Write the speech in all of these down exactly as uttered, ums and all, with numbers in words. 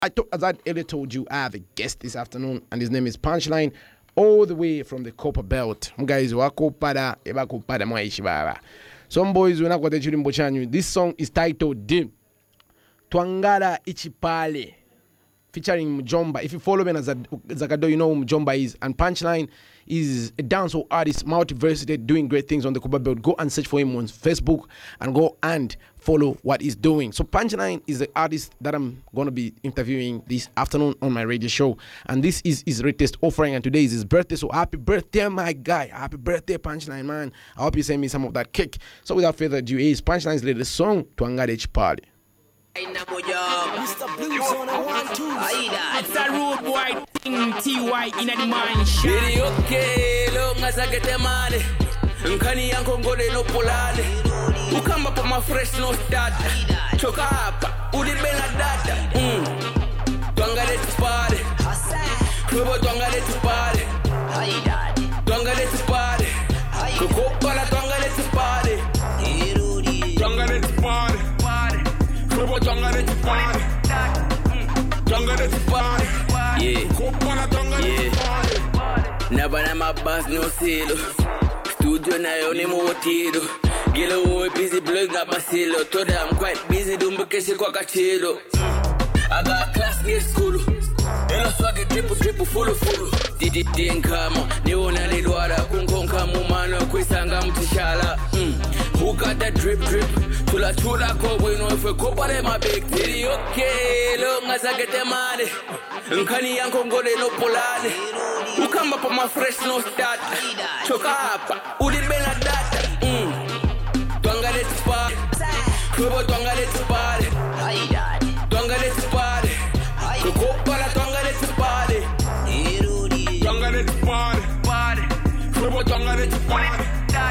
I to, as I earlier told you, I have a guest this afternoon, and his name is Punchline, all the way from the Copper Belt. Guys, wakopada ebakopada mwaishi baba. Some boys when I got the chilimbo chanyu. This song is titled Dim Twangala Ichipale, featuring Mjomba. If you follow me as Zakado, you know who Mjomba is. And Punchline is a dancehall artist, multiversity, doing great things on the Copper Belt. Go and search for him on Facebook and go and follow what he's doing. So Punchline is the artist that I'm going to be interviewing this afternoon on my radio show. And this is his latest offering, and today is his birthday. So happy birthday, my guy. Happy birthday, Punchline, man. I hope you send me some of that cake. So without further ado, here's Punchline's latest song, Twangala Ichipale. Mister Blues on a one two. It's a road boy thing, T Y in a mind shot. Really okay, long as I get the money. Nkani yanko ngole no polane. Ukamba pa ma fresh no start. Choka hapa, udi bela data. Mm. Twangala Ichipale. Kubo twangala Ichipale. Twangala Ichipale. Kukopala twangala Ichipale. Twangala Ichipale. Kubo twangala Ichipale. Twangala Ichipale. Yeah. Kukopala twangala Ichipale. Nabana mabas no silo. Studio na yo ni motiro. Gelo boy busy blowing up my silo. Told her I'm quite busy doing because kwa kachilo. I got class near school. Ela swag triple triple full full. Didi dinkama. Ni ona lidwara kunkonka mumano kwisanga mtishala. Mm. Who got that drip drip? Tula tula ko bueno fwe kopale my big titty. Okay, long as I get the money. Nkani yanko ngole no polane. Ukamba pa my fresh no start. Choka hapa, udi bela data. Mm. Twangala Ichipale. Kubo twangala Ichipale. Twangala Ichipale. Kukopala twangala Ichipale. Twangala Ichipale. Kubo twangala Ichipale.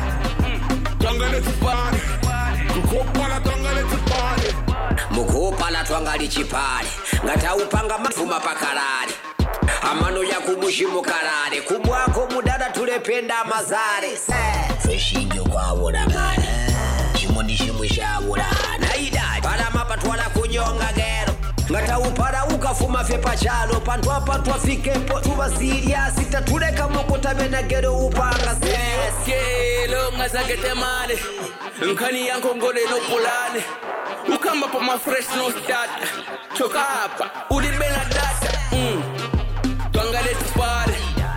Twangala Ichipale. Kukopala twangala Ichipale. Mukopala twangala Ichipale. Ngata upanga mafuma pakarari. Amano ya kumushimu karare. Kubwako mudada tulependa mazare. Feshinyo kwa wuragane. Chimunishimu sha wuragane. Naida para mapa twala kunyonga gero. Ngata upara ukafuma fepa chalo. Pantwa pantwa fikepo tuba siria. Sita tuleka mokota mena gero upanga se. Yes, long as I get the money. Nkani yanko ngole no polane. Ukamba pa ma fresh no start. Choka hapa, udi bela data. Mm. Twangala Ichipale.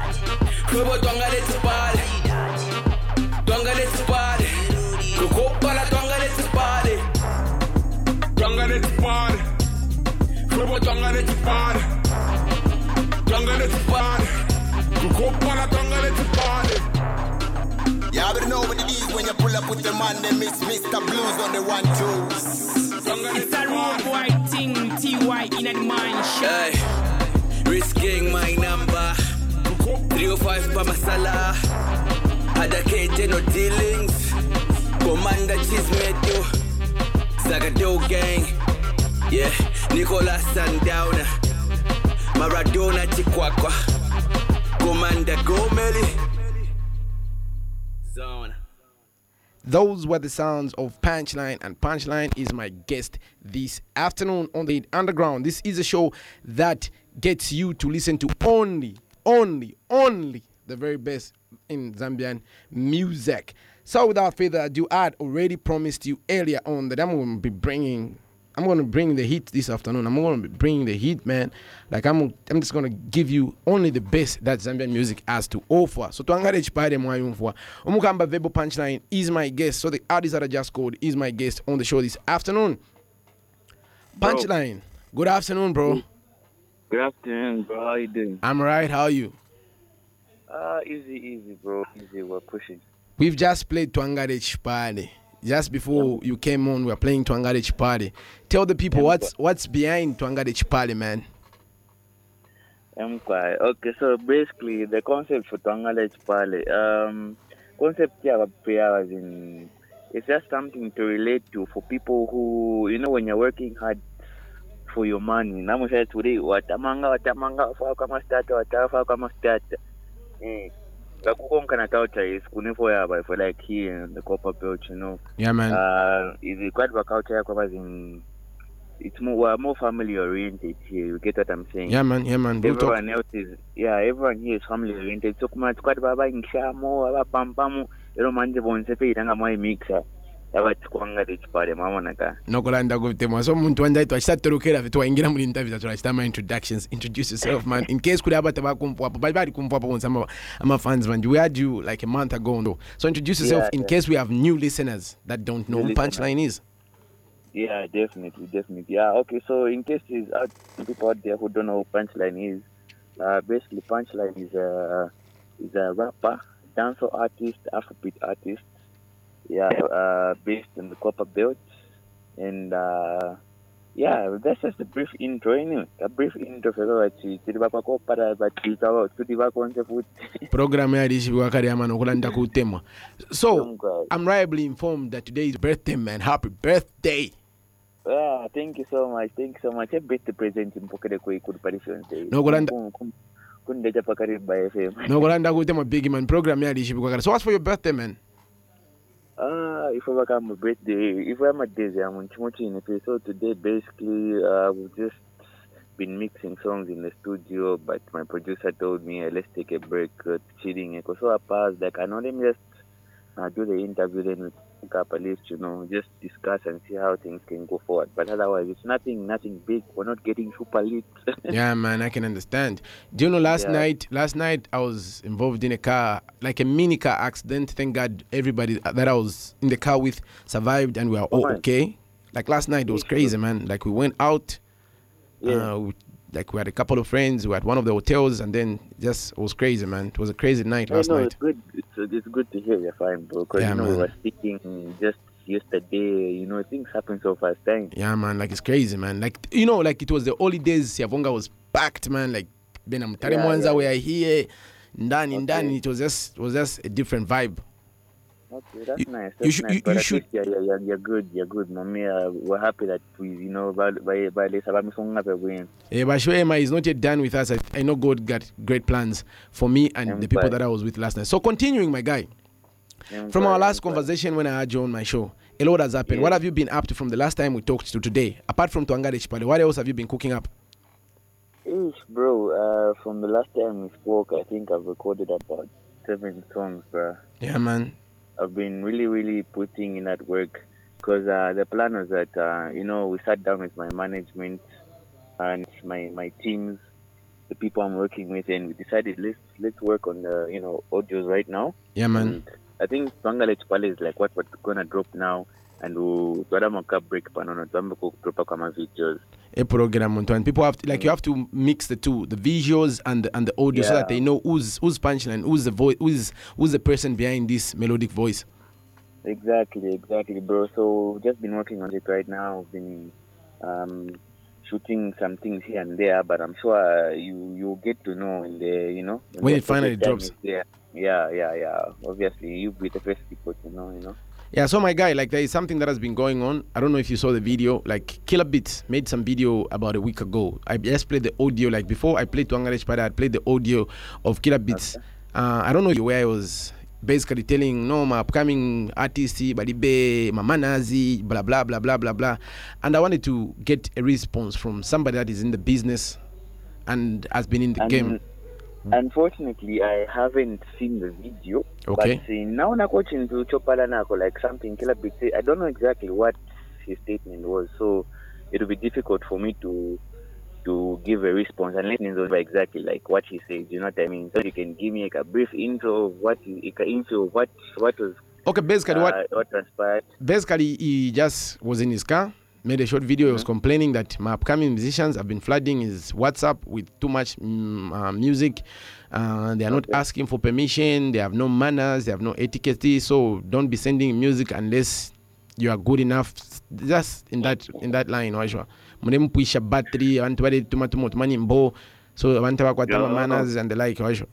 Kubo twangala Ichipale. Twangala Ichipale. Kukopala twangala Ichipale. Twangala Ichipale. Kubo twangala Ichipale. Twangala Ichipale. Kukopala twangala Ichipale. You already know what it is when you pull up with the man, them is Mister Blues on the one twos. It's a road boy thing, T Y in a mind shot. Hey, risking my number. three oh five pa masala. Adakete no dealings. Commander Chismeto. Zagado gang. Yeah, Nicolas Sundowner. Maradona Chikwakwa. Commander Gomeli. Zone. Those were the sounds of Punchline, and Punchline is my guest this afternoon on the Underground. This is a show that gets you to listen to only, only, only the very best in Zambian music. So without further ado, I had already promised you earlier on that I'm going to be bringing, I'm going to bring the heat this afternoon. I'm going to be bringing the heat, man. Like I'm, I'm just going to give you only the best that Zambian music has to offer. So Twangala Ichipale mwayumfwa. Umukamba Vebo Punchline is my guest. So the artist that I just called is my guest on the show this afternoon. Punchline, good afternoon, bro. Good afternoon, bro. How you doing? I'm right. How are you? Uh, easy, easy, bro. Easy. We're pushing. We've just played Twangala Ichipale. Just before you came on, we were playing Twangala Ichipale. Tell the people what's what's behind Twangala Ichipale, man. I'm quiet. Okay, so basically the concept for Twangala Ichipale, um, concept here as in, it's just something to relate to for people who, you know, when you're working hard for your money. Namu say today, watamanga, watamanga, fa kama starter, watafa kama starter. Mm. Like Kukonkana culture is kunifo ya by for like here in the Copper Belt, you know. Yeah, man. Uh, is it quite work culture as in it's more we're more family oriented here. You get what I'm saying? Yeah, man. Yeah, man. We'll Everyone talk. else is yeah. Everyone here is family oriented. So kuma squad baba ingshamo baba pampamu. Ero manje bonse pe itanga moi mixa. Abati kwanga tichipale mamona ka. Nokolanda kutemwa so muntu wanja itu achitatolokera vitu waingira muri interview zatu achitama introductions. Introduce yourself, man. In case kuli abata bakumpo hapo bali bali kumpo hapo sama ama fans man. We had you like a month ago no. So introduce yourself Yeah, in yeah. case we have new listeners that don't know New who Punchline is. Yeah, definitely, definitely. Yeah, okay. So in case there's out people out there who don't know who Punchline is, uh, basically Punchline is a is a rapper, dancer artist, Afrobeat artist. Yeah, uh, based in the Copper Belt, and uh, yeah, that's just a brief intro. Anyway, a brief intro for what you did. Papa Copper, but you talk to the back on the foot. Program ya dishi wakari ama nokolanda kutemwa. So I'm reliably informed that today is birthday, man. Happy birthday. Yeah, thank you so much. Thank you so much. A birthday present in Pocket Koi could participate. No Golanda. Couldn't get up by F M. No Golanda kutemwa big man. Program ya dishi wakari. So what's for your birthday, man? Ah, if I come a birthday, if I'm a day, I'm on Chimochi in a So today, basically, uh, we've just been mixing songs in the studio, but my producer told me, uh, let's take a break, uh, chilling. So I passed, like, I know them just uh, do the interview, then we pick up a list, you know, just discuss and see how things can go forward. But otherwise, it's nothing, nothing big. We're not getting super lit. Yeah, man, I can understand. Do you know last Yeah. night, last night I was involved in a car, like a mini car accident. Thank God everybody that I was in the car with survived and we are all Oh, man. okay. Like last night, it was crazy, man. Like we went out, Yeah. uh, we, like we had a couple of friends, we were at one of the hotels and then just, it was crazy, man. It was a crazy night I last know, night. it's good. It's, it's good to hear you're fine, bro. Because, Yeah, you know, we man. were speaking just yesterday, you know, things happen so fast time. Yeah, man, like it's crazy, man. Like, you know, like it was the holidays, Yavonga was packed, man. Like, Bena Mutare Yeah, Mwanza yeah. were here, Ndani, Okay. Ndani. It was just, it was just a different vibe. Okay, that's You- nice. you That's should- nice. you- but you at should- least you're, you're, you're, you're good. You're good, mommy. Uh, we're happy that we, you know, by by by this, I'm so happy with Yeah, but Shoema is not yet done with us. I, I know God got great plans for me and I'm the people fine. that I was with last night. So continuing, my guy, him. from our last conversation when I had you on my show, a lot has happened. Yeah. What have you been up to from the last time we talked to today? Apart from Tuangare Chipale, what else have you been cooking up? Ish, bro. Uh, from the last time we spoke, I think I've recorded about seven songs, bro. Yeah, man. I've been really, really putting in that work because uh, the plan was that, uh, you know, we sat down with my management and my my teams, the people I'm working with, and we decided let's let's work on the, you know, audios right now. Yeah, man. And I think Twangale Chipale is like what we're gonna drop now, and we'll twadamoka break panono twambako drop kama videos. A program on and people have to, like you have to mix the two, the visuals and the, and the audio, so Yeah. that they know who's who's Punchline, who's the voice, who's who's the person behind this melodic voice. Exactly, exactly, bro. So we've just been working on it right now. We've been um, shooting some things here and there, but I'm sure uh, you you get to know in the you know When the it finally perfect time drops. is there. Yeah, yeah, yeah. Obviously, you be the first people to know, you know. Yeah, so my guy, like there is something that has been going on. I don't know if you saw the video. Like Killer Beats made some video about a week ago. I just played the audio. Like before I played Tuangare Chipale, I played the audio of Killer Beats. Uh, I don't know where I was basically telling no my upcoming artist, Badibe, Mamanazi, blah blah blah blah blah blah. And I wanted to get a response from somebody that is in the business and has been in the And game. unfortunately, I haven't seen the video. Okay. But uh, now na watching to Chopala Nako, like something Killer Beat say. I don't know exactly what his statement was, so it will be difficult for me to to give a response and let me know exactly like what he said. You know what I mean? So you can give me like a brief intro of what he, a intro of what what was Okay, basically uh, what what transpired. basically he just was in his car, made a short video. He was complaining that my upcoming musicians have been flooding his WhatsApp with too much mm, uh, music. Uh, they are not asking for permission. They have no manners. They have no etiquette. So don't be sending music unless you are good enough. Just in that in that line, wajua. Mune puisha battery. Abantu bade tuma tuma tumani mbo. So abantu bakwata manners and the like, wajua.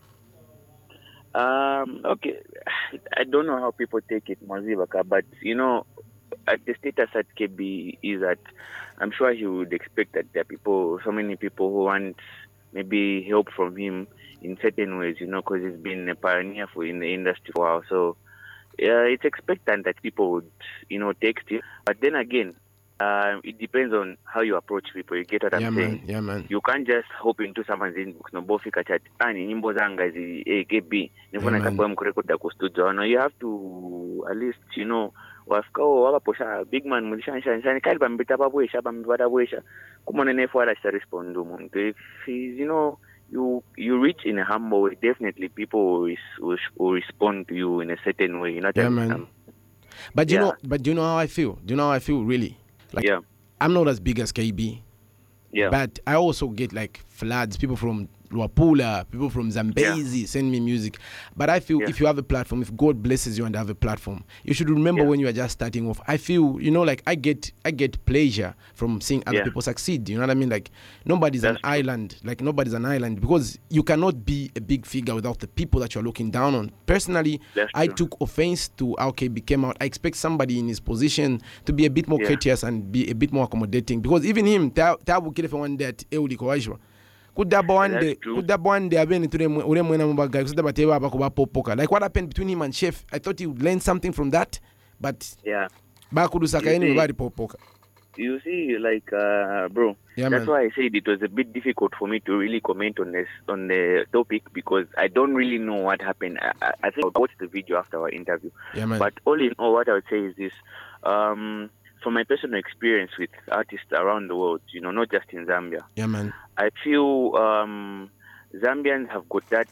Um, okay, I don't know how people take it, Mazibaka, but you know, at the status at K B is that I'm sure he would expect that there are people, so many people who want maybe help from him in certain ways, you know, because he's been a pioneer for in the industry for a while. So yeah, it's expectant that people would, you know, text him. But then again, uh, it depends on how you approach people. You get what I'm Yeah, saying? man. Yeah, man. You can't just hop into someone's inbox no bofika chat ani nyimbo zanga zi A K B nifuna Yeah, man. takwa mkurekoda ku studio. No, you have to at least, you know, wafika wabaposha big man mulishanisha nshani kali bambita babwesha bambita bwesha kumone nefu ala sta respond umuntu. If he's, you know, you you reach in a humble way, definitely people will, res- will, will respond to you in a certain way. You know, Yeah, that- man. um, But you Yeah. know, but do you know how I feel? Do you know how I feel really? Like, yeah, I'm not as big as K B, yeah, but I also get like floods, people from Luapula, people from Zambezi send me music. But I feel Yeah. if you have a platform, if God blesses you and have a platform, you should remember Yeah. when you are just starting off. I feel, you know, like I get I get pleasure from seeing other Yeah. people succeed. You know what I mean? Like nobody's That's an true. island. Like nobody's an island because you cannot be a big figure without the people that you're looking down on. Personally, That's I true. took offense to how K B came out. I expect somebody in his position to be a bit more Yeah. courteous and be a bit more accommodating because even him, tabu kile for one day at Euli Kowajwa. Kudaba one That's day, true. kudaba one day, abeni ture ure mwena mbaga kusaba tewa hapa kuba popoka. Like what happened between him and Chef? I thought he would learn something from that, but yeah. bakudu saka You yeni see- mbari popoka. You see, like, uh, bro, Yeah, that's man. why I said it was a bit difficult for me to really comment on this on the topic because I don't really know what happened. I, I, I think I'll watch the video after our interview. Yeah, man. But all in all, what I would say is this: um, from my personal experience with artists around the world, you know, not just in Zambia, Yeah, man. I feel um, Zambians have got that.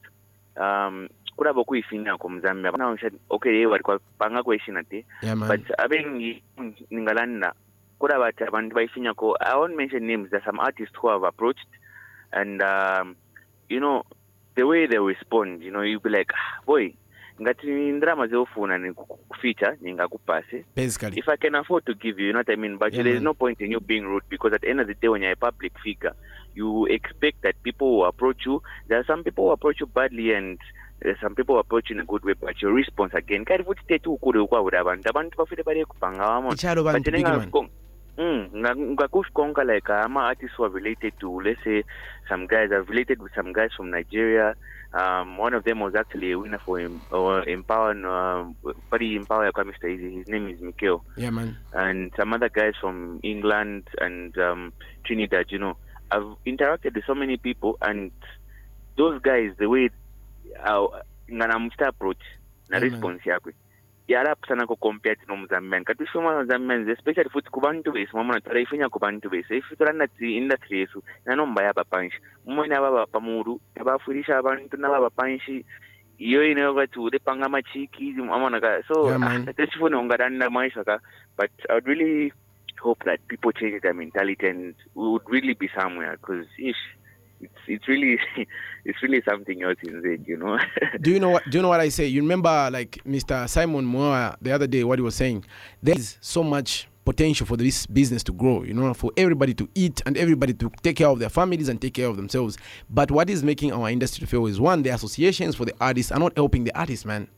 Um, kuraba kuifinya kwa Mzambia. Now said, okay, walikuwa panga kuishina te. Yeah, man. But abengi ningalanda kuraba abantu baifinya ko. I won't mention names. There's some artists who have approached, and um, you know the way they respond. You know, you be like, ah, boy, ngati ndrama zeofuna ni kuficha ningakupase. Basically. If I can afford to give you, you know what I mean? But Yeah, there's man. no point in you being rude because at the end of the day, when you're a public figure, you expect that people will approach you. There are some people who approach you badly and there's some people who approach you in a good way, but your response again, kari futhi tethu ukuri ukwabuda abantu abantu bafite bari kupanga wamona. Ichalo bantu But big nenga man. kong- Mm, ngakushikonka like uh, ama artists who are related to, let's say, some guys. I've related with some guys from Nigeria. Um, one of them was actually a winner for him, or Empower, um, Buddy Empower Mister Easy. His name is Mikhail. Yeah, man. And some other guys from England and um, Trinidad. You know, I've interacted with so many people, and those guys, the way uh, nganamusta approach na Yeah, man. response yakwe yarap sana ko compare no Mozambian kati shoma Mozambian especially futhi kubantu bese mama natara ifinya kubantu bese if turana tsi industry yesu nanomba yaba panshi umona baba pamuru yabafurisha abantu nababa panshi iyo ine ukuthi udepanga machiki mama ka so Yeah, man. tesifuna ungarana maisha ka but I would really hope that people change their mentality and we would really be somewhere because ish it's it's really it's really something else in Z, you know. Do you know what? Do you know what I say? You remember, like Mister Simon Moa the other day, what he was saying. There is so much potential for this business to grow. You know, for everybody to eat and everybody to take care of their families and take care of themselves. But what is making our industry fail is one: the associations for the artists are not helping the artists, man.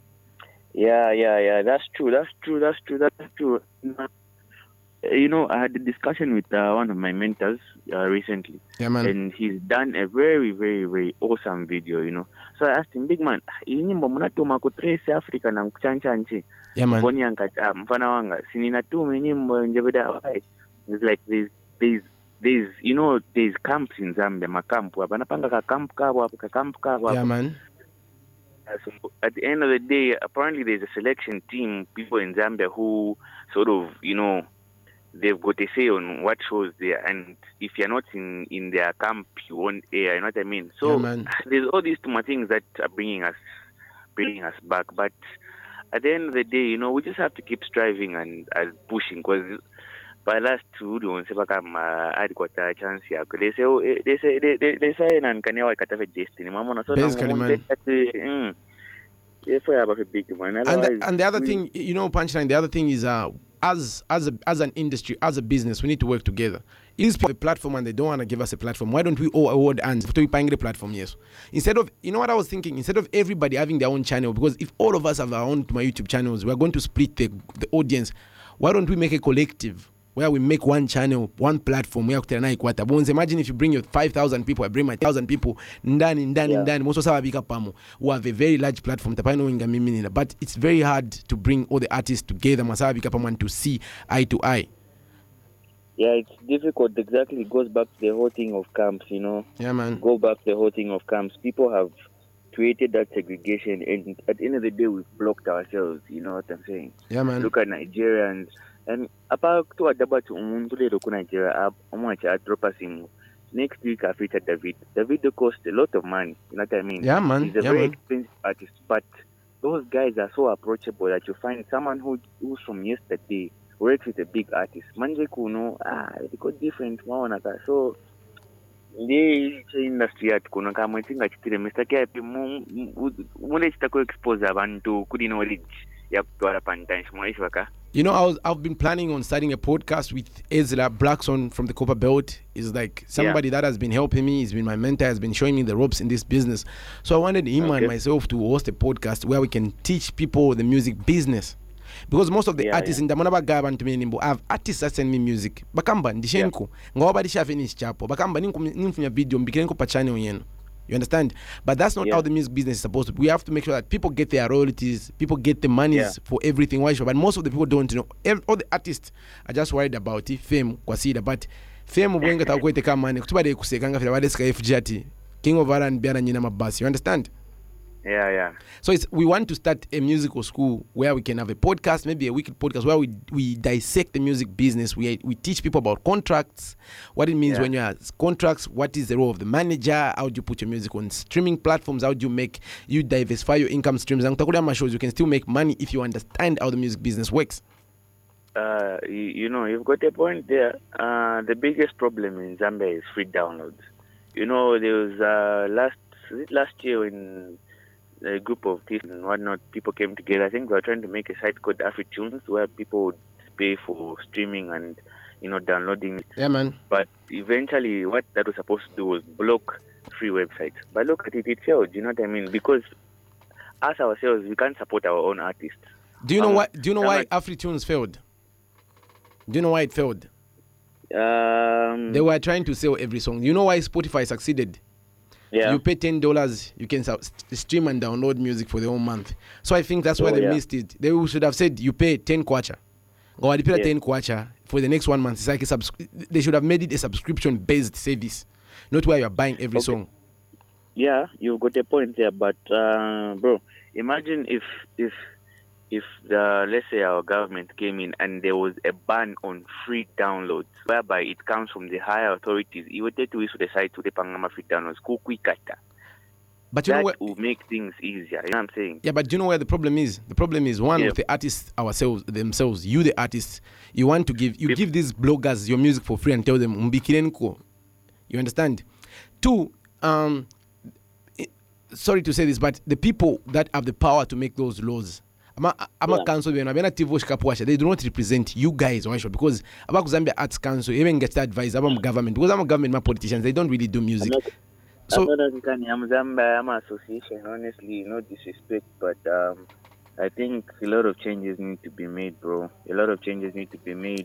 Yeah, yeah, yeah. That's true. That's true. That's true. That's true. You know, I had a discussion with uh, one of my mentors uh, recently, Yeah, man. and he's done a very, very, very awesome video. You know, so I asked him, "Big man, hii nyimbo mnatuma ku Trace Africa na kuchancha nchi." Yeah, man. Mboni yankata mfana wanga sininatuma nyimbo njebeda why? It's like there's there's there's you know there's camps in Zambia, makampu hapa napanga ka camp kabo hapa ka camp kabo hapa. Yeah, man. So at the end of the day, apparently there's a selection team, people in Zambia who sort of, you know, they've got a say on what shows there. And if you're not in, in their camp, you won't air, you know what I mean? So Yeah, man. there's all these two things that are bringing us, bringing us back. But at the end of the day, you know, we just have to keep striving and, and pushing because by last two, don't say back I'm I'd got a chance here. They say, oh, they say, they they they say, and can you like a destiny? Mama, so Basically, man. Mm, yeah, for about a big man. And the, Otherwise, and the other we- thing, you know, Punchline, the other thing is uh, as as a, as an industry, as a business, we need to work together. Is a platform and they don't want to give us a platform. Why don't we all award hands to paying the platform? Yes. Instead of, you know what I was thinking? Instead of everybody having their own channel, because if all of us have our own my YouTube channels, we're going to split the, the audience. Why don't we make a collective where we make one channel, one platform where kutana ikwata. Bonze, imagine if you bring your five thousand people, I bring my one thousand people, ndani, ndani, Yeah. ndani, most sawa bika pamo, who have a very large platform, tapano inga mimi nina. But it's very hard to bring all the artists together, masawa bika pamo, and to see eye to eye. Yeah, it's difficult. Exactly, it goes back to the whole thing of camps. You know. Yeah, man. Go back to the whole thing of camps. People have created that segregation, and at the end of the day, we've blocked ourselves. You know what I'm saying? Yeah, man. Look at Nigerians. And apart to adaba to umuntu lero ku Nigeria, omwacha drop us in next week. I featured David. David cost a lot of money. You know what I mean? Yeah, man. He's a yeah, very man. expensive artist, but those guys are so approachable that you find someone who who's from yesterday works with a big artist. Manje kuno ah, they got different one another. So the industry at kuno kama itinga chitire Mister Kapi mu mule chitako expose abantu kudi knowledge ya kutwala pantanshi mwaishi waka. You know, I was, I've been planning on starting a podcast with Ezra Blackson from the Copper Belt. Is like somebody yeah. that has been helping me. He's been my mentor. Has been showing me the ropes in this business. So I wanted him okay. and myself to host a podcast where we can teach people the music business. Because most of the yeah, artists yeah. in the Monaba Gaban to me nimbo, I have artists that send me music. Bakamba ndishenko. Ngoba disha finish chapo. Bakamba ninku nimfunya video mbikirenko pachane oyeno. You understand? But that's not yeah. how the music business is supposed to be. We have to make sure that people get their royalties, people get the monies yeah. for everything. But most of the people don't know. Every, all the artists are just worried about it, fame, kwasida. But fame, ubwenga takwete kama mani. Kutubade kusekanga fila wade ska F G ati. King of R and B and nyina mabasi. You understand? Yeah, yeah. So it's we want to start a musical school where we can have a podcast, maybe a weekly podcast where we we dissect the music business. We we teach people about contracts, what it means yeah. when you have contracts, what is the role of the manager, how do you put your music on streaming platforms, how do you make you diversify your income streams. And Takuda shows you can still make money if you understand how the music business works. Uh, you, you know, you've got a point there. Uh, the biggest problem in Zambia is free downloads. You know, there was uh, last last year when a group of kids and whatnot, people came together. I think they were trying to make a site called AfriTunes where people would pay for streaming and, you know, downloading. Yeah, man. But eventually what that was supposed to do was block free websites. But look at it, it failed, you know what I mean? Because us ourselves, we can't support our own artists. Do you know um, why do you know why AfriTunes failed? Do you know why it failed? Um, they were trying to sell every song. You know why Spotify succeeded? Yeah. You pay ten dollars, you can stream and download music for the whole month. So I think that's why oh, they yeah. missed it. They should have said you pay ten kwacha. Or you pay yeah. ten kwacha for the next one month. It's like a subs- they should have made it a subscription-based service, not where you're buying every okay. song. Yeah, you've got a point there, but uh, bro, imagine if if if the, let's say our government came in and there was a ban on free downloads, whereby it comes from the higher authorities. You would take to the site to the Pangama free downloads. But you that know what? will make things easier. You know what I'm saying? Yeah, but do you know where the problem is? The problem is one yeah. with the artists ourselves themselves. You, the artists, you want to give you if, give these bloggers your music for free and tell them umbikirenko. You understand? Two, um, it, sorry to say this, but the people that have the power to make those laws. I'm a council, they do not represent you guys, because about Zambia Arts Council, even gets advice about government. Because I'm a government, my politicians, they don't really do music. I'm not, so, I'm not I'm Zambia, I'm an association, honestly, no disrespect, but um, I think a lot of changes need to be made, bro. A lot of changes need to be made,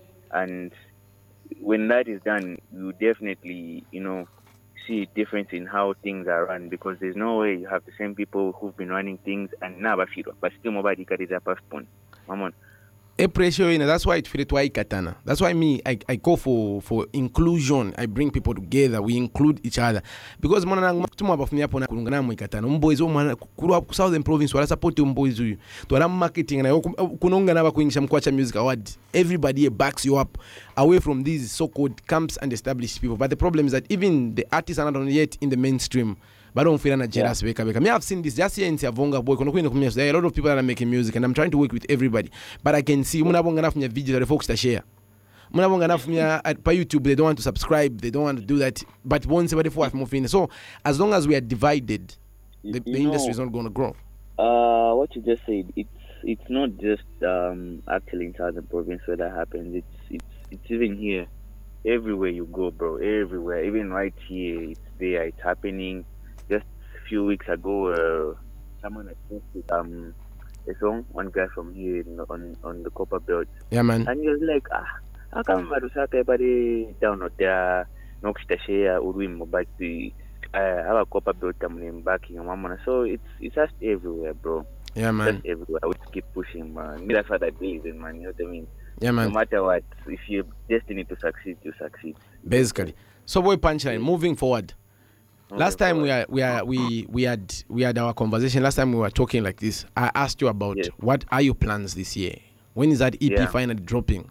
and when that is done, you definitely, you know, see a difference in how things are run, because there's no way you have the same people who've been running things and now but still nobody got a passport. Come on. A pressure, you know, that's why it feel why katana. That's why me I, I go for for inclusion. I bring people together. We include each other because mwana nangu tuma bafunia hapo na kulungana mu katana. Umboys wo mwana kuru Southern Province wala support umboys huyu. Twala marketing na kunonga na bakuingisha mkwacha music award. Everybody backs you up away from these so-called camps and established people. But the problem is that even the artists are not yet in the mainstream. But don't feel jealous. Yeah. Beka, beka. Me, I've seen this just here in Savonga boy. There are a lot of people that are making music, and I'm trying to work with everybody. But I can see, muna bonga enough from your videos that the folks to share. Muna bonga enough from your at YouTube. They don't want to subscribe. They don't want to do that. But once everybody for us moving. So as long as we are divided, the, the industry is not going to grow. Uh, what you just said, it's it's not just um actually in Southern Province where that happens. It's it's it's even here, everywhere you go, bro. Everywhere, even right here, it's there. It's happening. Just a few weeks ago, uh, someone had posted um, a song, one guy from here in, on on the Copper Belt. Yeah, man. And he was like, ah, how come Marusaka everybody down out there, no share Uruim, but the uh, our Copper Belt I'm backing a mama. So it's it's just everywhere, bro. Yeah, man. Just everywhere. I would keep pushing, man. Me that's what I believe in, man. You know what I mean? Yeah, No man. matter what, if you're destined to succeed, you succeed. Basically. So boy Punchline, moving forward. Last Moving time we forward. are, we are, we we had we had our conversation. Last time we were talking like this. I asked you about Yes. what are your plans this year? When is that E P Yeah. finally dropping?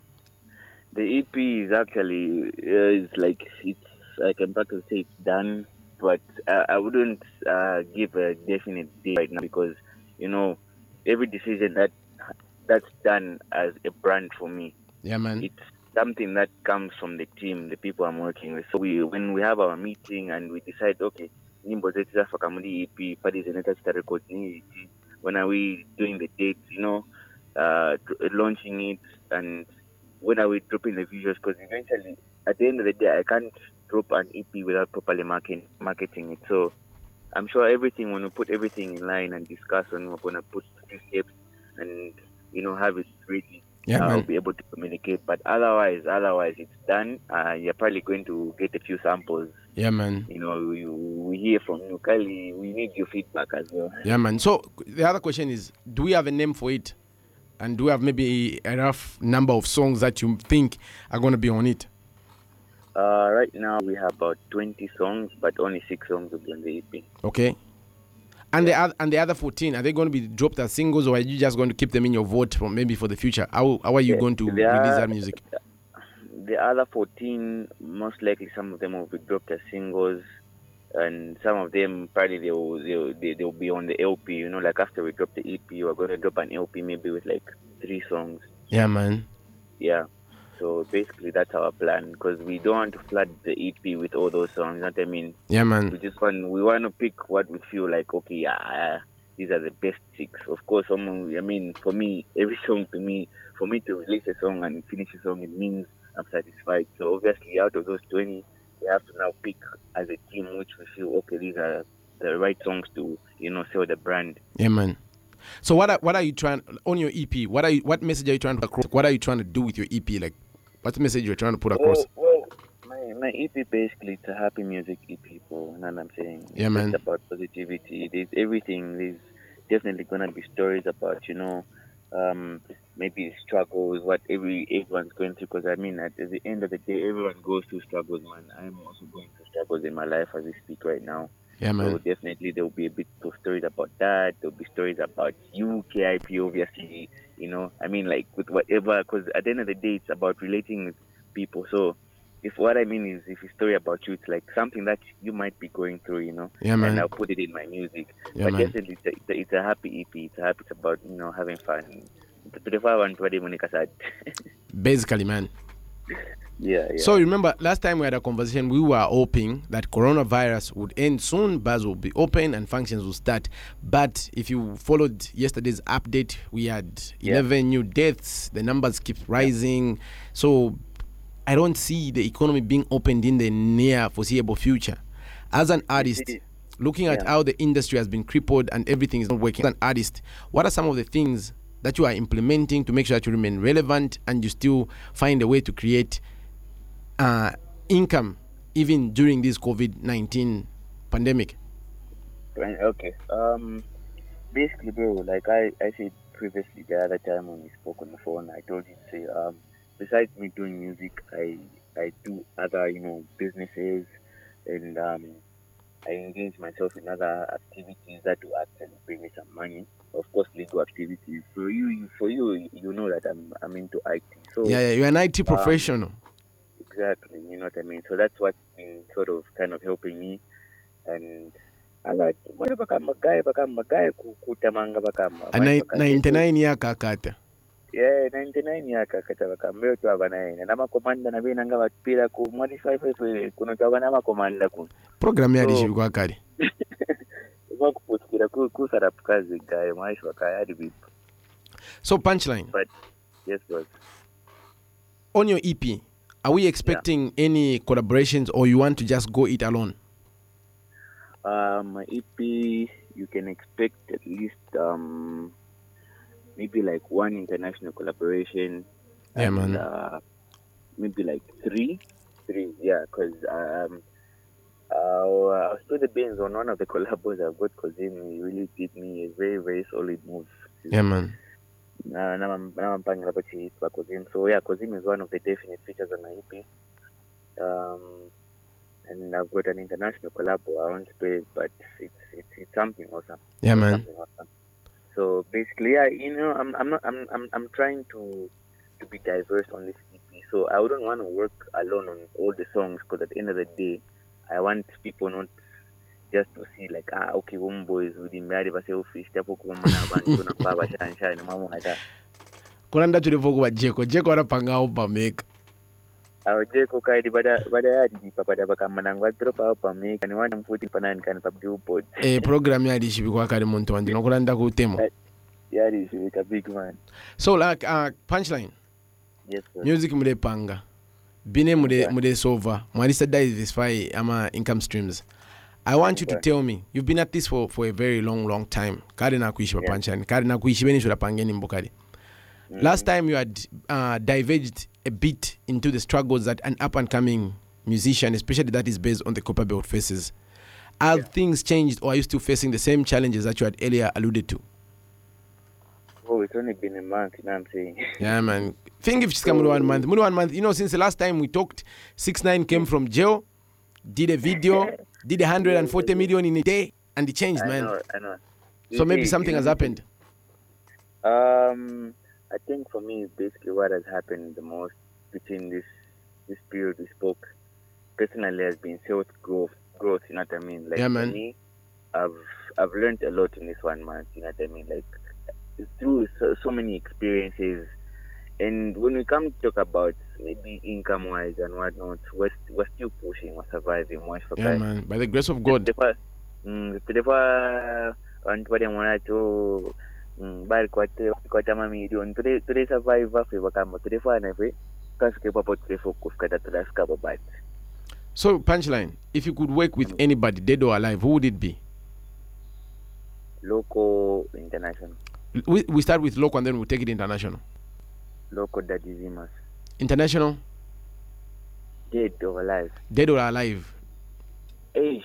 The E P is actually uh, is like it's I can practically say it's done, but uh, I wouldn't uh, give a definite date right now because you know every decision that that's done as a brand for me, Yeah, man. it's something that comes from the team, the people I'm working with. So we when we have our meeting and we decide, okay, nyimbo zetu za Fakamudi E P, padi zeneta chita record ni E P. When are we doing the dates? You know, uh, dr- launching it and when are we dropping the visuals? Because eventually, at the end of the day, I can't drop an E P without properly marketing marketing it. So I'm sure everything, when we put everything in line and discuss when we're going to put few steps and, you know, have it ready, Yeah, I'll man. be able to communicate. But otherwise, otherwise, it's done. Uh, you're probably going to get a few samples. Yeah, man. You know, we, we hear from you, Kali. We need your feedback as well. Yeah, man. So the other question is, do we have a name for it? And do we have maybe a rough number of songs that you think are going to be on it? Uh, right now, we have about twenty songs, but only six songs will be on the E P. Okay. And the other and the other fourteen, are they going to be dropped as singles, or are you just going to keep them in your vote for maybe for the future? How how are you Yeah, going to they release are- that music? The other fourteen, most likely some of them will be dropped as singles, and some of them probably they will they will, they, they will be on the L P. You know, like after we drop the E P, we're going to drop an L P maybe with like three songs. Yeah, man. Yeah. So basically, that's our plan because we don't want to flood the E P with all those songs. You know what I mean? Yeah, We man. just want we want to pick what we feel like. Okay, yeah, uh, these are the best six. Of course, someone. I mean, for me, every song to me, for me to release a song and finish a song, it means I'm satisfied. So obviously, out of those twenty, we have to now pick as a team which we feel okay. These are the right songs to you know sell the brand. Yeah, man. So what are, what are you trying on your E P? What are you, what message are you trying to across? What are you trying to do with your E P? Like, what message you're trying to put across? Well, well, my my E P basically it's a happy music E P. For you know what I'm saying? Yeah, It's man. just about positivity. There's everything. There's definitely gonna be stories about you know, um, maybe struggles, what every everyone's going through. Because I mean, at, at the end of the day, everyone goes through struggles, man. I'm also going through struggles in my life as we speak right now. Yeah, So man. definitely there will be a bit of stories about that. There will be stories about you, K I P, obviously. You know, I mean, like with whatever. Because at the end of the day, it's about relating with people. So, if what I mean is, if a story about you, it's like something that you might be going through. You know, Yeah, man. and I'll put it in my music. Yeah, but man. definitely, it's a, it's, a, it's a happy E P. It's a happy. It's about you know having fun. Basically, man. Yeah, yeah. So remember, last time we had a conversation, we were hoping that coronavirus would end soon, bars will be open and functions will start. But if you followed yesterday's update, we had Yeah. eleven new deaths. The numbers keep rising. So I don't see the economy being opened in the near foreseeable future. As an artist, see, looking at yeah. how the industry has been crippled and everything is not working, as an artist, what are some of the things that you are implementing to make sure that you remain relevant and you still find a way to create uh, income even during this COVID nineteen pandemic? Right, okay. Um, basically, bro, like I, I said previously the other time when we spoke on the phone, I told you to say, um, besides me doing music, I, I do other, you know, businesses, and um, I engage myself in other activities that will actually bring me some money. Of course, legal activities. For you, for you, you know that I'm, I'm into I T. So Yeah, yeah, you're an I T professional. exactly, you know what I mean. So that's what's been sort of kind of helping me, and I like mwana bakamba guy bakamba guy kutamanga bakamba. A ni- ninety-nine ya kakata. Yeah, ninety-nine yaka kata bakamba yo twaba naye. Na makomanda na bina nga batpira ku modify fe kuno twaba na makomanda ku. Program ya So- dishi kwa kali. Bakuputikira ku kusara kazi guy maisha wakayadi bipo. So punchline, But yes, boss. on your E P, are we expecting any collaborations or you want to just go it alone? Um, E P, you can expect at least um, maybe like one international collaboration. Yeah, and, man. Uh, maybe like three, three, yeah, because um, uh, I still the beans on one of the collabos I've got because he really did me a very, very solid move. Yeah, man. Now, now I'm now I'm banging about it for Kozim. So yeah, Kozim is one of the definite features on my E P. Um, and I've got an international collab. I won't play, but it's it's, it's something awesome. Yeah, It's man. something awesome. So basically, yeah, you know, I'm I'm not I'm I'm I'm trying to to be diverse on this E P. So I wouldn't want to work alone on all the songs because at the end of the day, I want people not just to see like ah okay, one boys with the married but say oh fish tapo kuma na bantu na baba shine shine mama like that. Kulanda tulivo kwa Jeko. Jeko anapanga album make. Aje ko kai di bada bada ya di papa da baka manangwa drop out pa make and one put in panan kan pap do pod. Eh, program ya dishi bikwa kari muntu wandi. Nokulanda kutemo. Yeah, this is a big man. So like uh, punchline. Yes, sir. Music mule panga. Bine mule mule solver. Mwalisa diversify ama income streams. I want you to tell me, you've been at this for, for a very long, long time. Kari na kuishi pa punchline. Kari na kuishi beni shura pangeni mbokari. Last time you had uh, diverged a bit into the struggles that an up-and-coming musician, especially that is based on the Copper Belt, faces. Have yeah. things changed, or are you still facing the same challenges that you had earlier alluded to? Oh, it's only been a month, you know what I'm saying? Yeah, man. Think if it's come one month. One month. You know, since the last time we talked, six nine came from jail, did a video, did one hundred forty million in a day, and it changed, I man. know, I know. So maybe something has happened. Um, I think for me, basically what has happened the most between this this period we spoke, personally, has been self growth. Growth, you know what I mean? Like yeah, for man. me, I've I've learned a lot in this one month. You know what I mean? Like through so, so many experiences, and when we come to talk about maybe income wise and whatnot, we're, we're still pushing, we're surviving. We're yeah, man. By the grace of God. Abantu bali mwana bali kwate kwata mamilioni today today survive afi bakamba today fana fe kasike papa today focus kata tudafika babati. So punchline, if you could work with anybody dead or alive, who would it be? Local, international. We we start with local and then we'll take it international. Local, Daddy Zimas. International? Dead or alive? Dead or alive? Eish.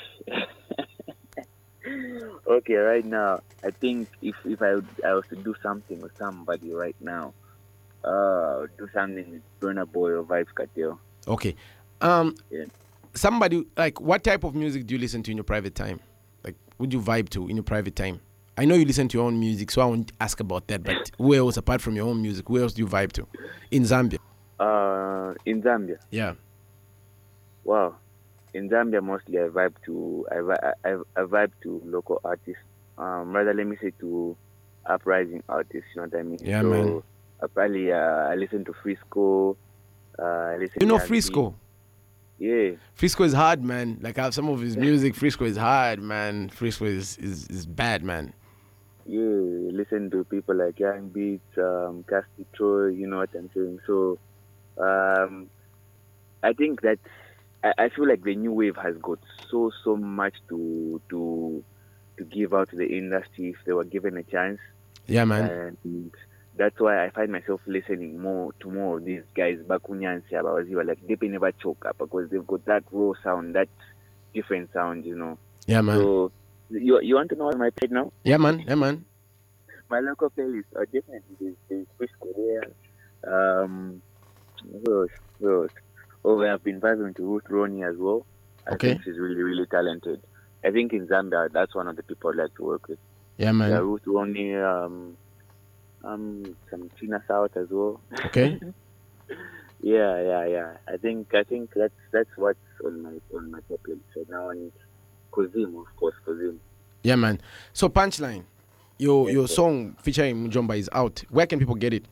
Okay, right now, I think if if I would, I was to do something with somebody right now, uh, do something with Burna Boy or Vibes Cartel. Okay. Um, yeah. Somebody, like, what type of music do you listen to in your private time? Like, would you vibe to in your private time? I know you listen to your own music, so I won't ask about that, but who else, apart from your own music, who else do you vibe to in Zambia? Uh, in Zambia? Yeah. Wow. In Zambia, mostly I vibe to I, I, I vibe to local artists. Um, rather, let me say to uprising artists. You know what I mean? Yeah, so, man. Uh, probably uh, I listen to Frisco. Uh, I listen you know to Frisco? Yeah. Frisco is hard, man. Like I have some of his music. Frisco is hard, man. Frisco is is, is bad, man. Yeah, listen to people like Young Beats, um, Casty Troy. You know what I'm saying? So, um, I think that. I feel like the new wave has got so so much to to to give out to the industry if they were given a chance. Yeah, man. And that's why I find myself listening more to more of these guys. Bakunyansi, Abawaziwa, like they never choke up because they've got that raw sound, that different sound, you know. Yeah, man. So you you want to know what my play now? Yeah, man. Yeah, man. My local playlist are definitely there's, there's Frisco there. Um, who else? Who else? Oh, I've been vibing to Ruth Ronnie as well. I okay. think she's really, really talented. I think in Zambia, that's one of the people I'd like to work with. Yeah, man. Yeah, Ruth Ronnie, um, um, some Tina South as well. Okay. yeah, yeah, yeah. I think I think that's that's what's on my on my top list right now, and Kozim, of course, Kozim. Yeah, man. So punchline, your yes, your sir. song featuring Mujomba is out. Where can people get it?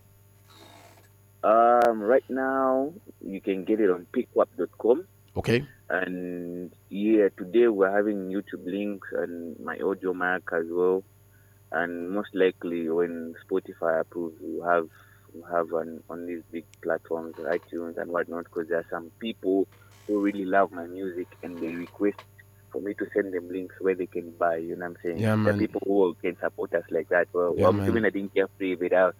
Um, right now, you can get it on pickwap dot com. Okay. And yeah, today we're having YouTube links and my audio mark as well. And most likely, when Spotify approves, we'll have we'll have an, on these big platforms, iTunes and whatnot, because there are some people who really love my music and they request for me to send them links where they can buy. You know what I'm saying? Yeah, man. There are people who can support us like that. Well, yeah, I'm man. doing a didn't care free without.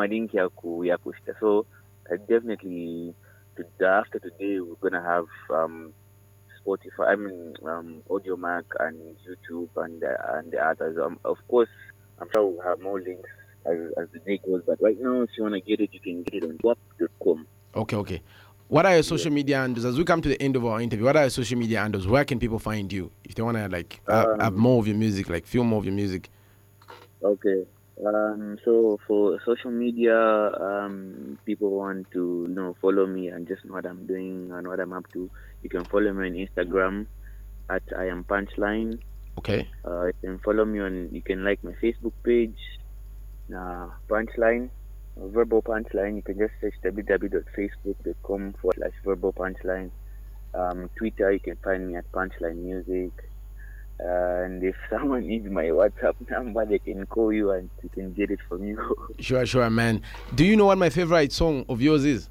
So I definitely after today we're gonna have um, Spotify, I mean um, AudioMac and YouTube and the, and the others. Um, of course, I'm sure we'll have more links as, as the day goes. But right now, if you want to get it, you can get it on wap dot com. Okay, okay. What are your social media handles? As we come to the end of our interview, what are your social media handles? Where can people find you if they want to like have, Um, have more of your music, like feel more of your music? Okay. Um, so for social media, um, people want to you know follow me and just know what I'm doing and what I'm up to. You can follow me on Instagram at I am Punchline. Okay. Uh, you can follow me on. You can like my Facebook page, uh, Punchline, Verbal Punchline. You can just search w w w dot facebook dot com forward slash Verbal Punchline. Um, Twitter, you can find me at Punchline Music. Uh, and if someone needs my WhatsApp number, they can call you and you can get it from you. Sure, sure, man. Do you know what my favorite song of yours is?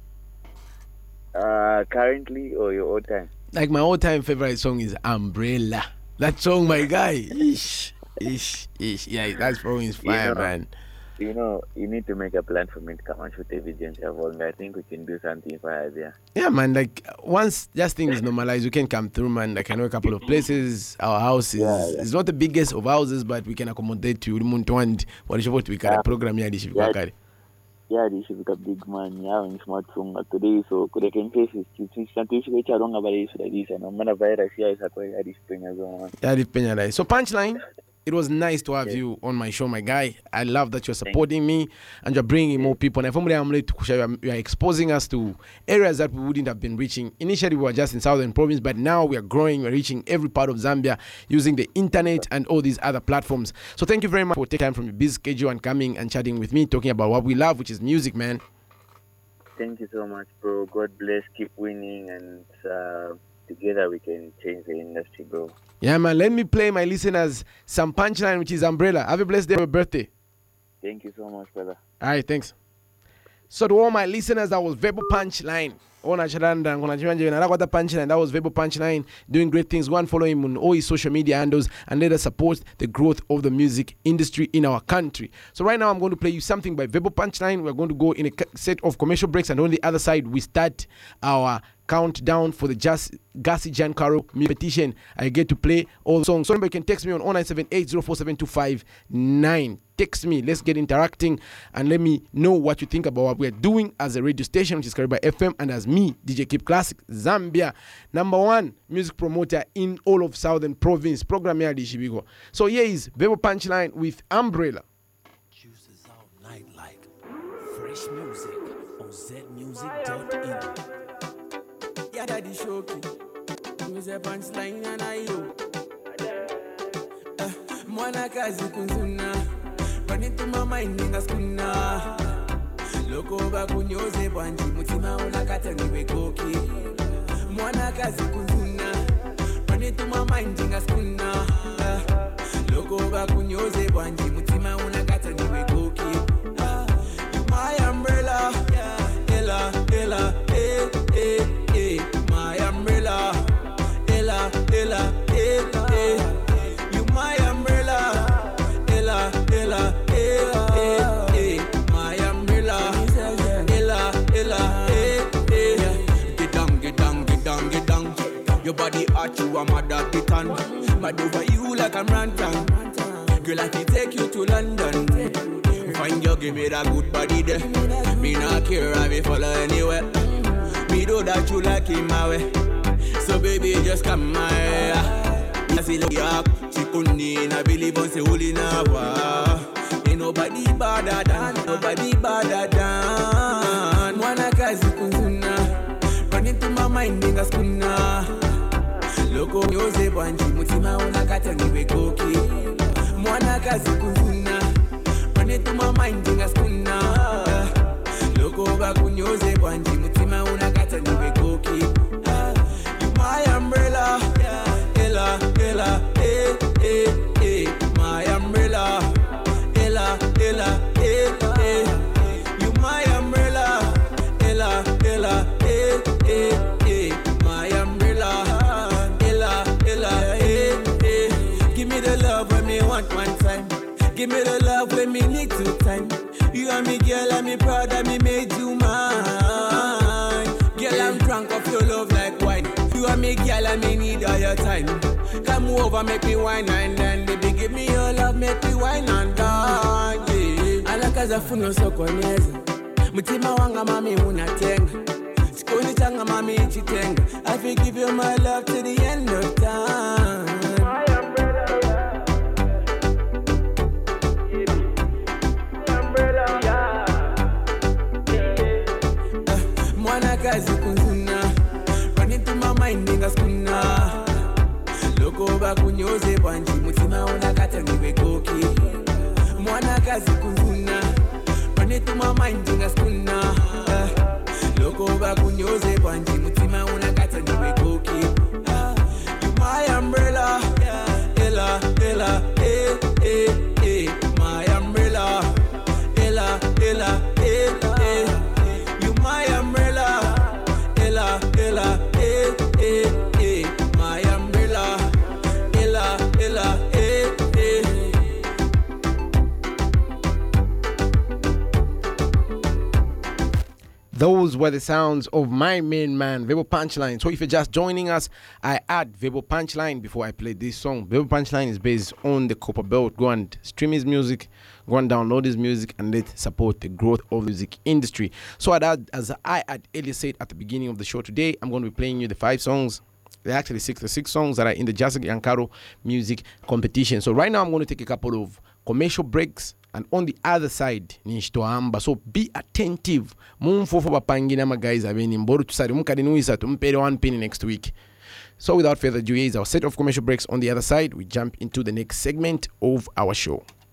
Uh, currently or your old time? Like my all-time favorite song is Umbrella. That song, my guy. Ish, ish, ish. Yeah, that's probably fire, You know, man. You know, you need to make a plan for me to come and shoot a video in Chavon. I think we can do something fire there. Yeah, man. Like once just things normalize, we can come through, man. Like I know a couple of places. Our house is Yeah, yeah. it's not the biggest of houses, but we can accommodate to Muntu and what is what we can Yeah. program here. This Yeah. Yeah, this is a big man. Yeah, in smart song today. So could I can face it? It's something which I don't know about this like this. And I'm gonna virus here is a quite this thing as well. Yeah, depending on So Punchline, it was nice to have you on my show, my guy. I love that you're supporting me and you're bringing more people. And if I'm late to share, you are exposing us to areas that we wouldn't have been reaching. Initially, we were just in Southern Province, but now we are growing. We're reaching every part of Zambia using the internet and all these other platforms. So thank you very much for taking time from your busy schedule and coming and chatting with me, talking about what we love, which is music, man. Thank you so much, bro. God bless. Keep winning, and uh, together we can change the industry, bro. Yeah, man. Let me play my listeners some Punchline, which is Umbrella. Have a blessed day, your birthday. Thank you so much, brother. All right, thanks. So to all my listeners, that was Verbal Punchline. Ona Charanda, Ona Chiranja, and Aragwata Punchline. That was Verbal Punchline doing great things. Go and follow him on all his social media handles and let us support the growth of the music industry in our country. So right now, I'm going to play you something by Verbal Punchline. We're going to go in a set of commercial breaks, and on the other side, we start our countdown for the Just Gassi Giancarlo petition. I get to play all the songs. So remember, you can text me on zero nine seven eight zero four seven two five nine. Text me. Let's get interacting and let me know what you think about what we're doing as a radio station, which is Kariba F M, and as me, D J Keep Classic, Zambia, number one music promoter in all of Southern Province. Program here, Dishibigo. So here is Verbal Punchline with Umbrella. Juices all night like fresh music on z music dot in. Yeah, daddy shoki. Use a punchline and I you. Mwana kazi kunzuna. Run into my mind in a skuna. Loko ba kunyoze banji. Mutima unakata niwe koki. Mwana kazi kunzuna. Run into my mind in a skuna. Loko ba kunyoze banji. Mutima unakata niwe koki. My umbrella. Ella, Ella, eh, eh, eh. My umbrella. Ella, Ella, eh, eh. You my umbrella. Ella, Ella, eh, eh, eh. My umbrella. Ella, Ella, eh, eh. Get down, get down, get down, get down. Your body hot, you a mother titan. Mad over you like I'm rantan. Girl, I can take you to London. Find you, give me that good body there. Me not care, I be follow anywhere. Me know that you like in my way. So baby, just come my way. I see look up, chikundi, I believe on se holy nawa. Ain't nobody better than, nobody better than. Mwana kazi kunzuna, run into my mind nigga skuna. Loko yoze banji, mutima unakata niwe koki. Mwana kazi kunzuna, run into my mind nigga skuna. Loko ba kunyoze banji, mutima unakata niwe koki. You my umbrella. Ella, Ella, eh, eh, eh. My umbrella. Ella, Ella, eh, eh. You my umbrella. Ella, Ella, eh, eh, eh. My umbrella. Ella, Ella, eh, eh. Give me the love when me want one time. Give me the love when me need two time. You and me, girl, and me proud that me made you mine. Girl, I'm drunk of your love like wine. You and me, girl, and me need all your time. Come over, make me wine and then baby, give me your love, make me wine and dine. Yeah. Mwanakazi afuna usokoneza mutima wanga mami unatenga chikoni changa mami chitenga I will give you my love to the end of time. Mwanakazi kunzuna run into my mind ningaskuna loko bakunyoze bwanji mutima unakata niwe koki mwanakazi kunzuna run into my mind ningaskuna loko bakunyoze bwanji mutima unakata niwe koki you my umbrella ella ella eh eh eh my umbrella ella ella eh eh you my umbrella ella ella eh eh eh my umbrella ella ella eh eh. Those were the sounds of my main man, Verbal Punchline. So if you're just joining us, I add Verbal Punchline before I play this song. Verbal Punchline is based on the Copper Belt. Go and stream his music, go and download his music, and let's support the growth of the music industry. So I'd add, as I had earlier said at the beginning of the show today, I'm going to be playing you the five songs. There are actually six, the six songs that are in the Jazzy Yankaro music competition. So right now I'm going to take a couple of commercial breaks. And on the other side, nishitoamba. So be attentive. Mumfofo bapangina ma guys abeni mboru tusari mukadinuisa tumpere one penny next week. So without further ado, here's our set of commercial breaks. On the other side, we jump into the next segment of our show.